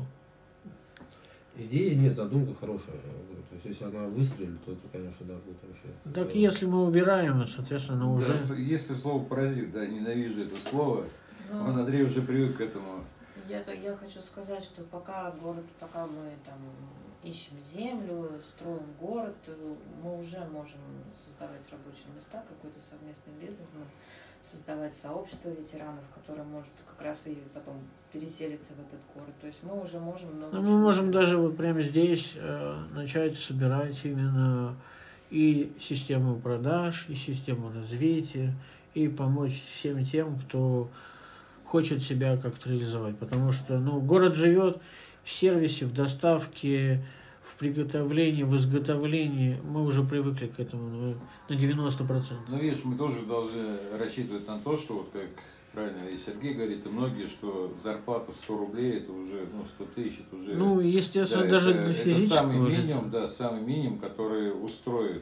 Идея нет, задумка хорошая. я говорю. То есть, если она выстрелит, то это, конечно, да, будет вообще. так здорово. если мы убираем, соответственно, уже... Да, с- если слово паразит, да, ненавижу это слово, Ну, он, Андрей, уже привык к этому. Я, я хочу сказать, что пока город, пока мы там ищем землю, строим город, мы уже можем создавать рабочие места, какой-то совместный бизнес, создавать сообщество ветеранов, которое может как раз и потом переселиться в этот город. То есть мы уже можем много Ну, мы чего можем сделать. даже вот прямо здесь э, начать собирать именно и систему продаж, и систему развития, и помочь всем тем, кто хочет себя как-то реализовать. Потому что ну, город живет в сервисе, в доставке, в приготовлении, в изготовлении. Мы уже привыкли к этому ну, на девяносто процентов. Но видишь, мы тоже должны рассчитывать на то, что, вот как правильно и Сергей говорит, и многие, что зарплата в сто рублей, это уже, ну, сто тысяч, это уже... Ну, естественно, да, даже это, для это физического самый лица. минимум, да, самый минимум, который устроит.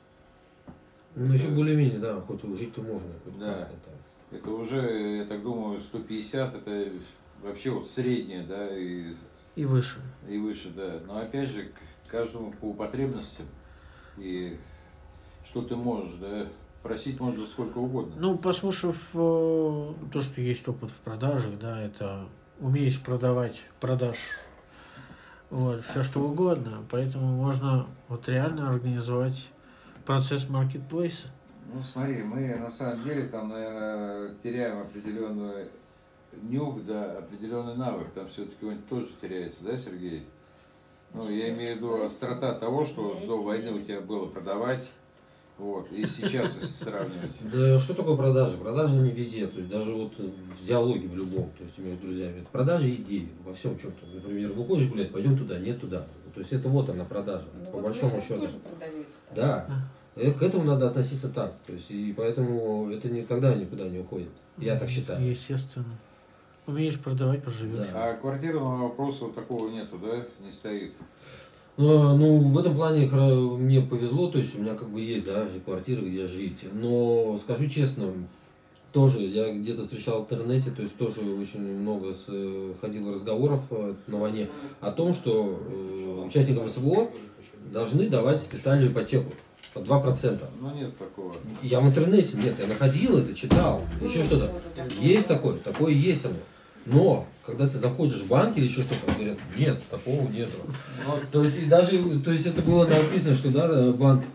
Ну, еще более-менее, да, хоть жить-то можно. Хоть Да. как-то так. Это уже, я так думаю, сто пятьдесят, это вообще вот среднее, да, и, И выше. и выше, да. Но опять же, к каждому по потребностям. И что ты можешь, да, просить можно сколько угодно. Ну, послушав э, то, что есть опыт в продажах, да, это умеешь продавать, продаж, вот, все что угодно. Поэтому можно вот реально организовать процесс маркетплейса. Ну, смотри, мы на самом деле там, наверное, теряем определенный нюх, да, определенный навык. Там все-таки он тоже теряется, да, Сергей? Ну, я имею в виду острота того, что до войны у тебя было продавать, вот, и сейчас, если сравнивать. Да что такое продажи? Продажи не везде, то есть даже вот в диалоге в любом, то есть между друзьями. Это продажи идей во всем чем-то. Например, выходишь гулять, пойдем туда, нет туда. То есть это вот она продажа, Ну, по вот большому вы сейчас счету. тоже продаете. Да. Э, К этому надо относиться так. То есть, и поэтому это никогда никуда не уходит. Я так считаю. Естественно. Умеешь продавать, проживешь. Да. А квартирного вопроса вот такого нету, да, не стоит? Ну, ну, в этом плане хра- мне повезло, то есть у меня как бы есть, да, квартира, где жить. Но скажу честно, тоже я где-то встречал в интернете, то есть тоже очень много с, э, ходило разговоров э, на войне о том, что э, участникам СВО должны давать специальную ипотеку под два процента. Ну, нет такого. Я в интернете, нет, я находил это, читал, еще что-то. Есть такое, такое есть оно. Но, когда ты заходишь в банк или еще что-то, говорят, нет, такого нету. То есть, и даже, то есть это было написано, что да, банк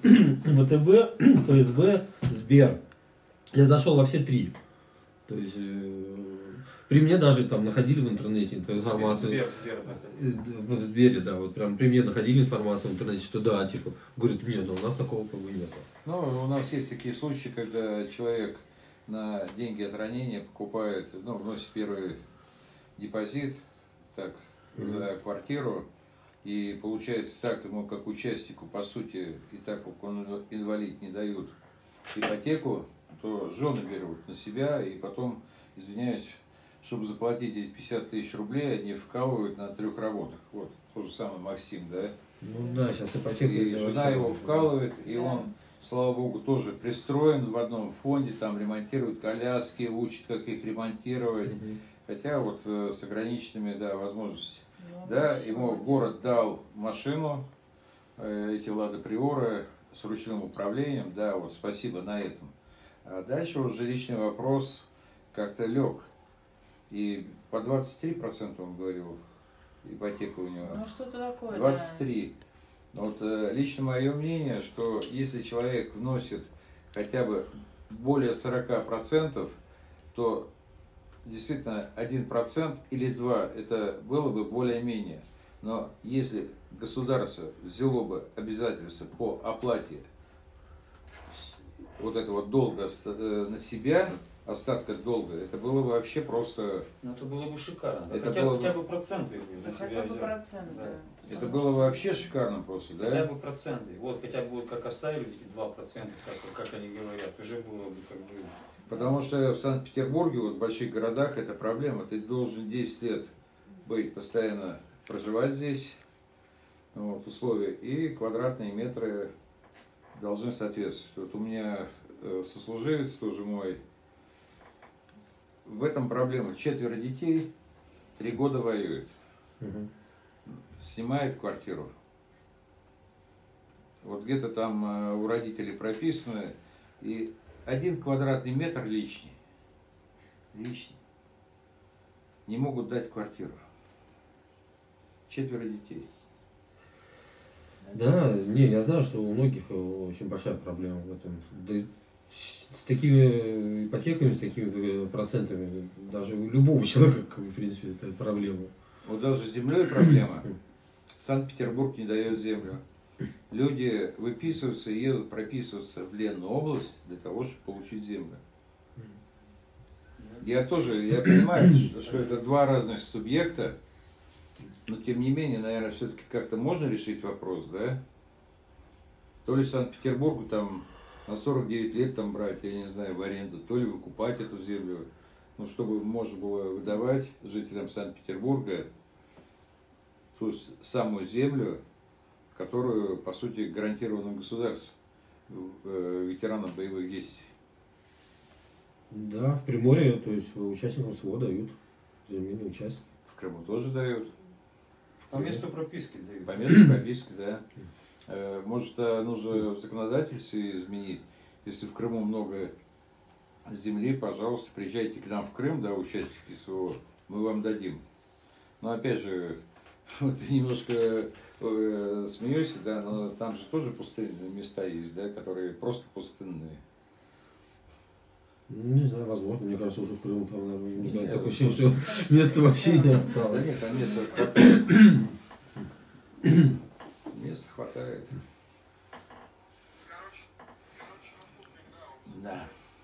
ВТБ, ФСБ, Сбер. Я зашел во все три. То есть, э, при мне даже там находили в интернете эту информацию. Сбер, Сбер находил. В Сбере, да, вот прям при мне находили информацию в интернете, что да, типа, говорят, нет, ну у нас такого как бы нет. Ну, у нас есть такие случаи, когда человек на деньги от ранения покупает, ну, вносит первый депозит, так, за квартиру, и получается так, ему как участнику, по сути, и так как он инвалид, не дают ипотеку, то жены берут на себя, и потом, извиняюсь, чтобы заплатить эти пятьдесят тысяч рублей, они вкалывают на трех работах. Вот, то же самое Максим, да? Ну да, сейчас ипотека. И это жена вообще- его вкалывает, и он, слава богу, тоже пристроен в одном фонде, там ремонтирует коляски, учит, как их ремонтировать. Мгм. Хотя вот э, с ограниченными, да, возможностями. Ну, Да, вообще ему молодец. город дал машину, э, эти Лада Приоры с ручным управлением, да, вот спасибо на этом. А дальше уже жилищный вопрос как-то лег. И по двадцать три процента он говорил, ипотека у него. Ну что-то такое, двадцать три. Вот э, лично мое мнение, что если человек вносит хотя бы более сорока процентов, то действительно один процент или два это было бы более-менее. Но если государство взяло бы обязательства по оплате с- вот этого долга оста- э, на себя, остатка долга, это было бы вообще просто... Ну это было бы шикарно. Да, Это хотя, было бы- хотя бы проценты Да на хотя себя бы взял. процент, Да. да. Это Потому было что- бы вообще шикарно просто, да? Хотя бы проценты. Вот хотя бы вот как оставили эти два процента, как, как они говорят, уже было бы как бы. Потому что в Санкт-Петербурге, вот в больших городах, это проблема. Ты должен десять лет быть постоянно проживать здесь. вот, условия, и квадратные метры должны соответствовать. Вот у меня э, сослуживец тоже мой, в этом проблема. Четверо детей, три года воюет, Мгм. снимает квартиру. Вот где-то там э, у родителей прописано, и один квадратный метр лишний, лишний, не могут дать квартиру. Четверо детей. Да, не, я знаю, что у многих э, очень большая проблема в этом. Да и с такими ипотеками, с такими э, процентами, даже у любого человека, как бы, в принципе, это проблема. Вот даже с землей проблема. Санкт-Петербург не дает землю. Люди выписываются и едут прописываться в Ленную область для того, чтобы получить землю. Я тоже, я понимаю, что, что это два разных субъекта, но тем не менее, наверное, все-таки как-то можно решить вопрос, да? То ли Санкт-Петербургу там на сорок девять лет там брать, я не знаю, в аренду, то ли выкупать эту землю, ну, чтобы можно было выдавать жителям Санкт-Петербурга ту самую землю, которую, по сути, гарантировано государству э, ветеранам боевых действий. Да, в Приморье, то есть участникам СВО дают земельный участок. В Крыму тоже дают. По месту прописки дают. По месту прописки, да. Э, Может, э, нужно в законодательстве изменить. Если в Крыму много земли, пожалуйста, приезжайте к нам в Крым, да, участники СВО, мы вам дадим. Но опять же, вот ты немножко э, смеешься, да, но там же тоже пустынные места есть, да, которые просто пустынные. Ну, не знаю, возможно, мне кажется, уже в Крыму там, наверное, Нет, такое вот ощущение, что места вообще не Да осталось. нет, там места хватает. Места хватает. Да.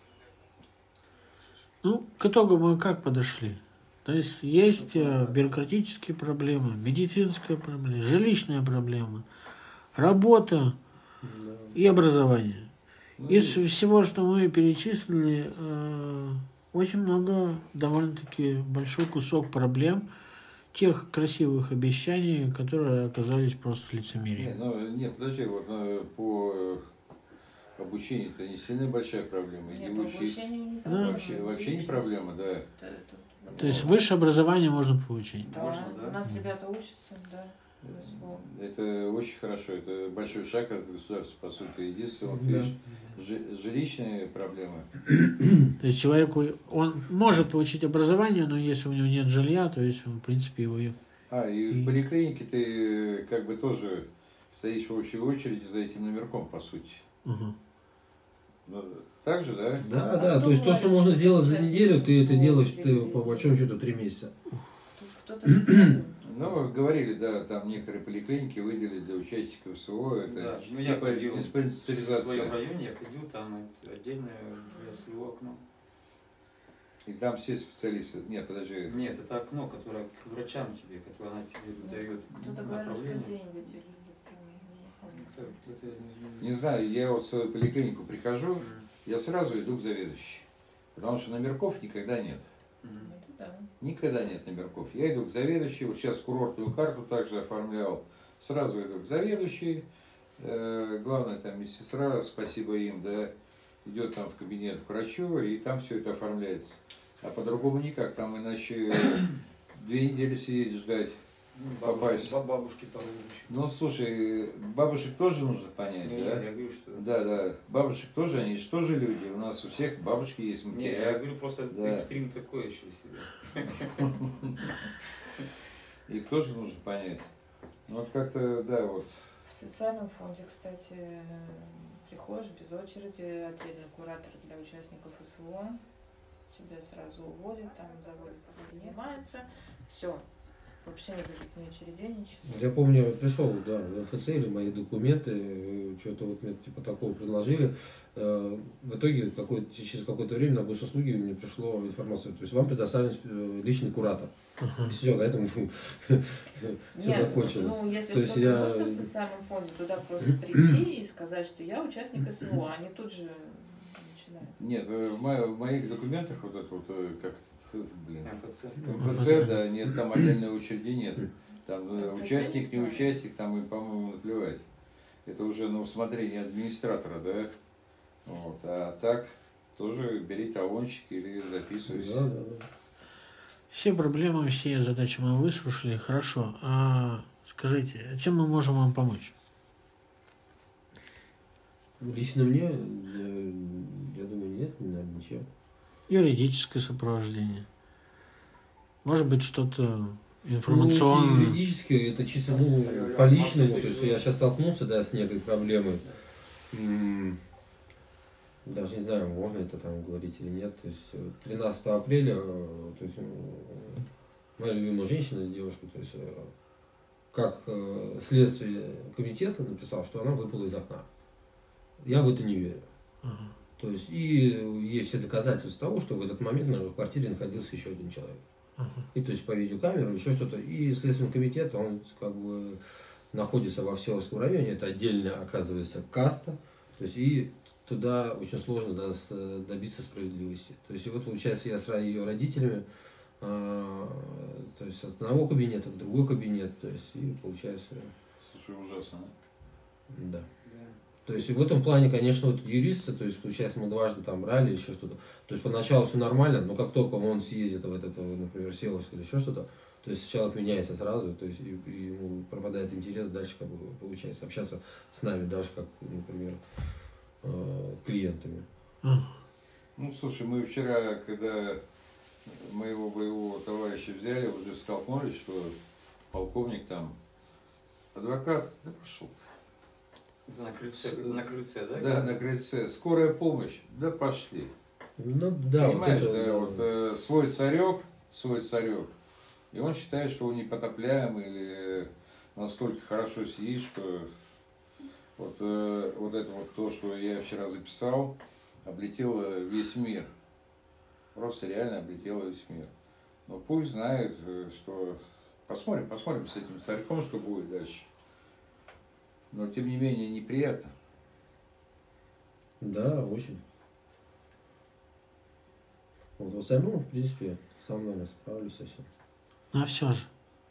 Ну, к итогу мы как подошли? То есть есть э, бюрократические проблемы, медицинская проблема, жилищная проблема, работа Да. и образование. Ну, Из и- всего, что мы перечислили, э, очень много, довольно-таки большой кусок проблем, тех красивых обещаний, которые оказались просто Не, лицемерием. ну, нет, подожди, вот э, по э, обучению это не сильно большая проблема. Нет, Иди по учись. обучению не Да. проблема, Вообще, иди вообще не учись. проблема, да. Это- это- То есть высшее образование можно получить. Да, Можно, да? у нас ребята учатся, да. на СВО. Это очень хорошо, это большой шаг от государства, по сути. Единственное, вот, Да. видишь, жи- жилищные проблемы. То есть человеку, он может получить образование, но если у него нет жилья, то есть он, в принципе, его... и- А, и И- в поликлинике ты э, как бы тоже стоишь в общей очереди за этим номерком, по сути. Ага. Ну, так же, да? Да, да, то есть то, что можно сделать за неделю, ты это делаешь ты, по большому счету три месяца. Кто-то же Ну, говорили, да, там некоторые поликлиники выделили для участников СВО, это Да, ну я типа ходил в своем диспансеризация. районе, я ходил, там это отдельное для своего окно. И там все специалисты. Нет, подожди. Нет, это окно, которое к врачам тебе, которое она тебе дает Кто-то говорил, что направление. деньги делили. прям, я не помню. Кто- кто-то не- Не знаю, я вот в свою поликлинику прихожу, Мгм. я сразу иду к заведующей. Потому что номерков никогда нет. Мгм. Это да. Никогда нет номерков. Я иду к заведующей, вот сейчас курортную карту также оформлял. Сразу иду к заведующей. Э, главное, там медсестра, спасибо им, да, идет там в кабинет к врачу, и там все это оформляется. А по-другому никак, там иначе две недели сидеть ждать. Ну, Попасть. бабушки, ба- бабушки помогут. Ну, слушай, бабушек тоже нужно понять, Не, да? я говорю, что... Да, да. Бабушек тоже, они же тоже люди. У нас у всех бабушки есть Не, матеря. я говорю, просто Да. экстрим такой еще себе. Их тоже нужно понять. Ну, вот как-то, да, вот. В социальном фонде, кстати, приходишь без очереди, отдельный куратор для участников СВО, тебя сразу уводят, там заводят, кто занимается, все, вообще никаких ни очередей, ничего. Вот я помню, пришел, да, в эм эф цэ или мои документы, э, что-то вот мне типа такого предложили. Э, В итоге какое через какое-то время на госуслуги мне пришло информация, то есть вам предоставлен э, личный куратор. Все, на этом все Нет, закончилось. ну если То есть что-то я- можно в социальном фонде, туда просто прийти и сказать, что я участник СВО, они тут же начинают. Нет, э, в мо- в моих документах вот это вот, э, как это, блин, МФЦ. МФЦ, да, нет, там отдельной очереди нет. Там э, Это участник, не совсем участник, там им, по-моему, наплевать. Это уже на усмотрение администратора, да? Вот. А так тоже бери талончик или записывайся. Да, да, да. Все проблемы, все задачи мы выслушали. Хорошо. А скажите, чем мы можем вам помочь? Лично мне, я, я думаю, нет, наверное, ничем. Юридическое сопровождение. Может быть, что-то Ну, информационное. если юридически, это чисто ну, по личному, то есть я сейчас столкнулся, да, с некой проблемой. М, Даже не знаю, можно это там говорить или нет. То есть тринадцатого апреля, э, то есть, м, моя любимая женщина, девушка, то есть, э, как э, следствие комитета написал, что она выпала из окна. Я в это не верю. Ага. То есть, и есть все доказательства того, что в этот момент наверное, в квартире находился еще один человек. Ага. И то есть по видеокамерам, еще что-то. И Следственный комитет, он как бы находится во Всеволожском районе, это отдельно оказывается каста. То есть и туда очень сложно да, с- добиться справедливости. То есть и вот получается я с ра- ее родителями, а, то есть от одного кабинета в другой кабинет, то есть и получается, Слушай, ужасно. да. То есть и в этом плане, конечно, вот юристы, то есть получается мы дважды там брали еще что-то. То есть поначалу все нормально, но как только он съездит в этот, например, Всеволожск или еще что-то, то есть человек меняется сразу, то есть и, и ему пропадает интерес дальше, как бы получается общаться с нами, даже как, например, э, клиентами. Ага. Ну, слушай, мы вчера, когда моего боевого товарища взяли, уже столкнулись, что полковник там, адвокат, да пошел ты. На крыльце, на крыльце, да? Да, на крыльце. Скорая помощь, да пошли. Ну да, Понимаешь, вот да, это, вот э, свой царек, свой царек. И он считает, что он непотопляемый или настолько хорошо сидит, что вот, э, вот это вот то, что я вчера записал, облетело весь мир. Просто реально облетело весь мир. Но пусть знает, э, что посмотрим, посмотрим с этим царьком, что будет дальше. Но тем не менее неприятно. Да, очень. Вот в остальном, в принципе, со мной я справлюсь совсем. А все же.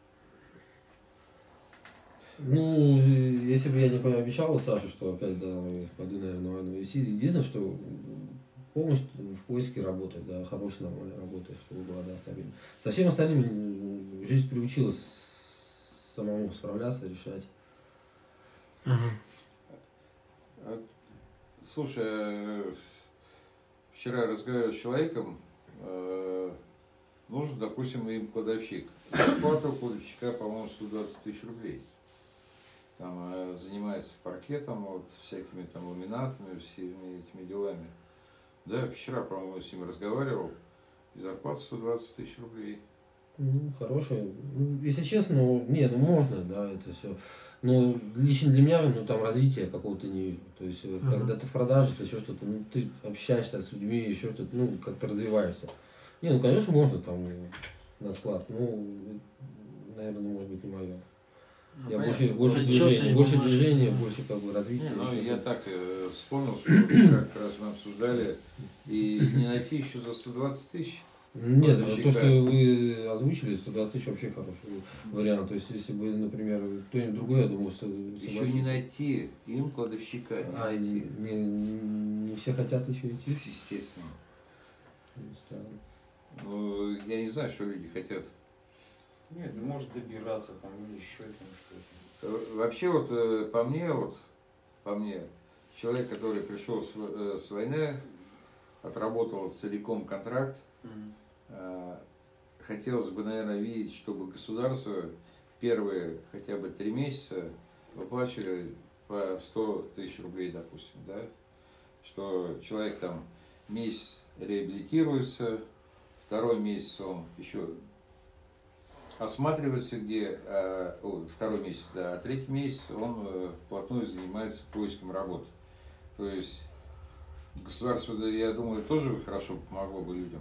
Ну, если бы я не пообещал Саше, что опять, да, пойду, наверное, на войну. Единственное, что помощь в поиске работы, да, хорошей, нормальной работы, чтобы была, да, стабильно. Со всем остальным жизнь приучила самому справляться, решать. Ага. Слушай, э, вчера разговаривал с человеком, э, нужен, допустим, им кладовщик. Зарплата у кладовщика, по-моему, сто двадцать тысяч рублей. Там э, занимается паркетом, вот, всякими там ламинатами, всеми этими делами. Да, вчера, по-моему, с ним разговаривал, и зарплата сто двадцать тысяч рублей. Ну, хорошая. Ну, если честно, ну, не, ну можно, да, это все. Но лично для меня, ну, там развития какого-то не вижу. То есть, вот, Ага. когда ты в продаже или еще что-то, ну, ты общаешься с людьми, еще что-то, ну, как-то развиваешься. Не, ну, конечно, можно там на склад, ну, наверное, может быть, не мое. Ну, Я понятно. больше, больше Отчет движения, из больше бумажки. движения, больше как бы развития. Не, ну, еще я что-то. так э, вспомнил, что вчера как раз мы обсуждали, и не найти еще за сто двадцать тысяч. Нет, Вот то, щека. что вы озвучили, сто двадцать тысяч вообще хороший вариант. То есть, если бы, например, кто-нибудь другой, я думаю, со- Еще согласится. не найти им кладовщика. Не А, не, найти. не, не все хотят еще идти. Естественно. Да. Ну, я не знаю, что люди хотят. Нет, ну может добираться там или еще там что-то. Э, Вообще, вот э, по мне, вот, по мне, человек, который пришел с, в- э, с войны, отработал целиком контракт, э, хотелось бы, наверное, видеть, чтобы государство первые хотя бы три месяца выплачивали по сто тысяч рублей, допустим, да, что человек там месяц реабилитируется, второй месяц он еще осматривается где, а, о, второй месяц, да, а третий месяц он э, вплотную занимается поиском работы. То есть государство, да, я думаю, тоже хорошо помогло бы людям.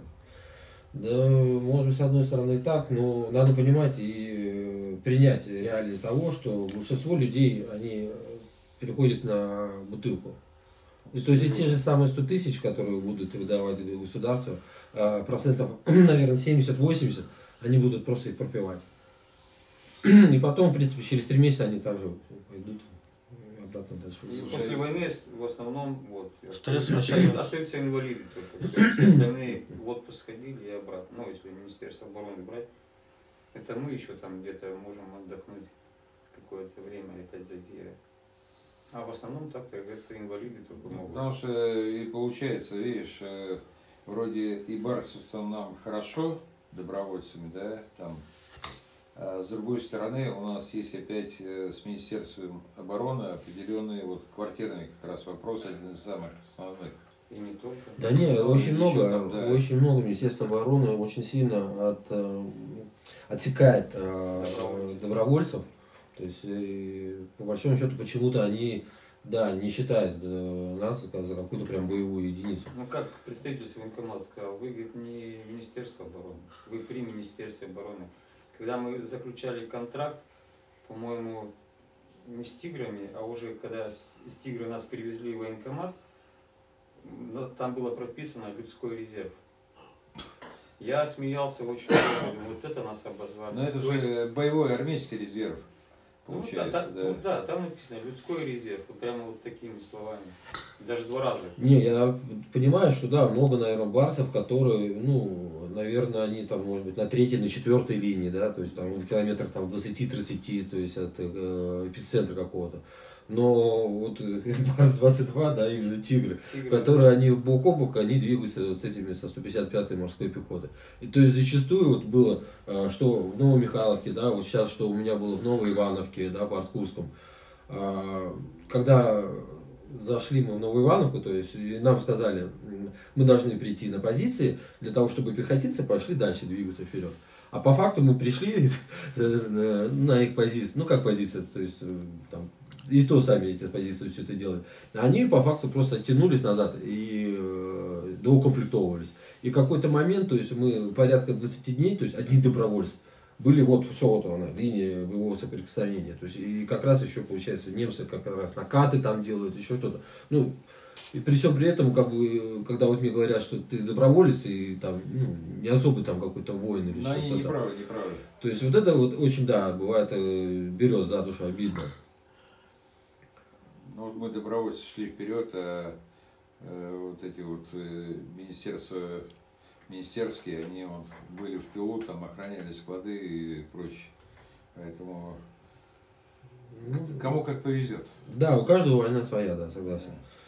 Да, может быть, с одной стороны так, но надо понимать и э, принять реалии того, что большинство людей, они э, переходят на бутылку. И то есть и те же самые сто тысяч, которые будут выдавать государство, э, процентов, наверное, семьдесят-восемьдесят, они будут просто их пропивать. И потом, в принципе, через три месяца они также пойдут обратно дальше. И после войны в основном вот, Стресс остаются, остаются инвалиды только. Все, все остальные в отпуск сходили и обратно. Ну, если Министерство обороны брать, это мы еще там где-то можем отдохнуть какое-то время и опять зайти. А в основном так-то это инвалиды только могут. Потому что и получается, видишь, вроде и барсовцам нам хорошо, добровольцами, да, там. А с другой стороны, у нас есть опять с Министерством обороны определенные вот квартирные как раз вопросы, один из самых основных. И не только. Да не, Ну, очень много, там, да. очень много Министерство обороны очень сильно от, э, отсекает э, Добровольцев. добровольцев. То есть, э, по большому счету, почему-то они, да, не считают э, нас за, за какую-то прям боевую единицу. Ну как представитель военкомата сказал, вы, говорит, не Министерство обороны, вы при Министерстве обороны. Когда мы заключали контракт, по-моему, не с тиграми, а уже когда с, с тигры нас перевезли в военкомат, там было прописано людской резерв. Я смеялся очень много, вот это нас обозвали. Но это То же есть, боевой армейский резерв, ну, получается, да, да. ну, да, там написано людской резерв, вот прямо вот такими словами. Даже два раза. Не, я понимаю, что да, много, наверное, барсов, которые, ну, наверное, они там, может быть, на третьей, на четвертой линии, да, то есть там в километрах там двадцати-тридцати, то есть от э, эпицентра какого-то. Но вот Барс двадцать два, да, именно тигры, Тигры. которые они бок о бок, они двигаются вот с этими, со сто пятьдесят пятой морской пехоты. И то есть зачастую вот было, э, что в Новомихайловке, да, вот сейчас, что у меня было в Новой Ивановке, да, по Арткурском, э, когда зашли мы в Новую Ивановку, то есть и нам сказали, мы должны прийти на позиции для того, чтобы пехотинцы пошли дальше двигаться вперед. А по факту мы пришли на их позиции, ну как позиция, то есть там, и то сами эти позиции все это делали. Они по факту просто оттянулись назад и э, доукомплектовывались. И в какой-то момент, то есть мы порядка двадцати дней, то есть одни добровольцы, были вот все вот она, линия боевого соприкосновения. То есть и как раз еще получается немцы как раз накаты там делают, еще что-то. Ну, и при всем при этом, как бы, когда вот мне говорят, что ты доброволец и там, ну, не особо там какой-то воин или Но что-то. они не правы, не правы. То есть вот это вот очень, да, бывает, берет за душу, обидно. Ну вот мы добровольцы шли вперед, а э, вот эти вот э, министерства, министерские, они вот были в тылу, там охраняли склады и прочее. Поэтому Ну, кому как повезет. да, у каждого война своя, да, согласен.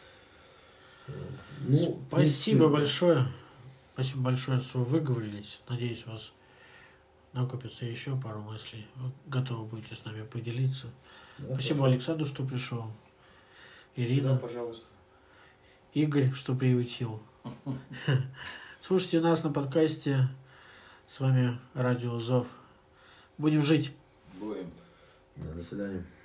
Ну, Спасибо ну, большое. Спасибо большое, что выговорились. Надеюсь, у вас накопится еще пару мыслей. Вы готовы будете с нами поделиться. да, Спасибо хорошо. Александру, что пришел. Всегда, Ирина, пожалуйста. Игорь, что приютил. Слушайте нас на подкасте. С вами Радио Зов. Будем жить. Будем. Да, до свидания.